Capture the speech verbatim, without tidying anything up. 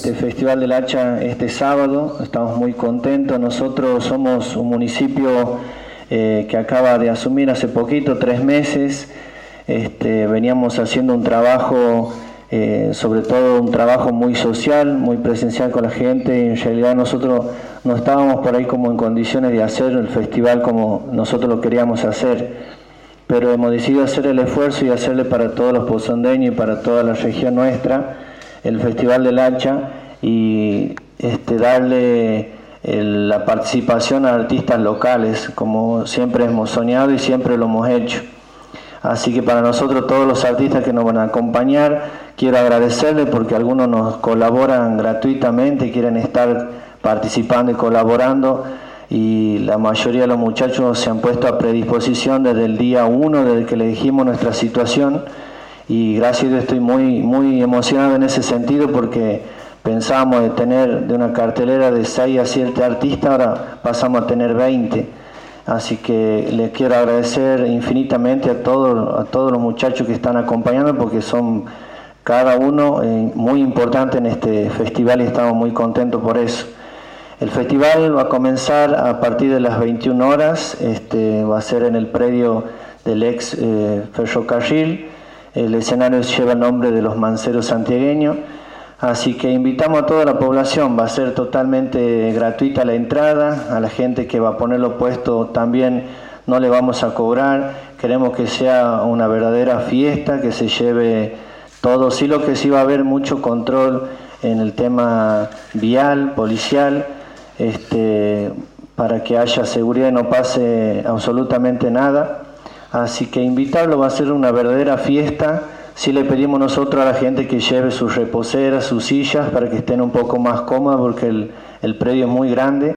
este Festival del Hacha este sábado. Estamos muy contentos. Nosotros somos un municipio eh, que acaba de asumir hace poquito, tres meses. Este, veníamos haciendo un trabajo, eh, sobre todo un trabajo muy social, muy presencial con la gente. Y en realidad nosotros no estábamos por ahí como en condiciones de hacer el festival como nosotros lo queríamos hacer. Pero hemos decidido hacer el esfuerzo y hacerle para todos los pozondeños y para toda la región nuestra el Festival del Hacha y este, darle el, la participación a artistas locales, como siempre hemos soñado y siempre lo hemos hecho. Así que para nosotros, todos los artistas que nos van a acompañar, quiero agradecerles porque algunos nos colaboran gratuitamente, quieren estar participando y colaborando, y la mayoría de los muchachos se han puesto a predisposición desde el día uno, desde que le dijimos nuestra situación, y gracias a Dios estoy muy, muy emocionado en ese sentido porque pensábamos de tener de una cartelera de seis a siete artistas, ahora pasamos a tener veinte. Así que les quiero agradecer infinitamente a todos, a todos los muchachos que están acompañando porque son cada uno eh, muy importante en este festival y estamos muy contentos por eso. El festival va a comenzar a partir de las veintiuna horas, este, va a ser en el predio del ex eh, ferrocarril. El escenario lleva el nombre de los Manceros santiagueños, así que invitamos a toda la población, va a ser totalmente gratuita la entrada, a la gente que va a poner los puestos también no le vamos a cobrar, queremos que sea una verdadera fiesta, que se lleve todo, sí lo que sí va a haber mucho control en el tema vial, policial, Este, para que haya seguridad y no pase absolutamente nada. Así que invitarlo, va a ser una verdadera fiesta. Sí le pedimos nosotros a la gente que lleve sus reposeras, sus sillas, para que estén un poco más cómodas porque el, el predio es muy grande.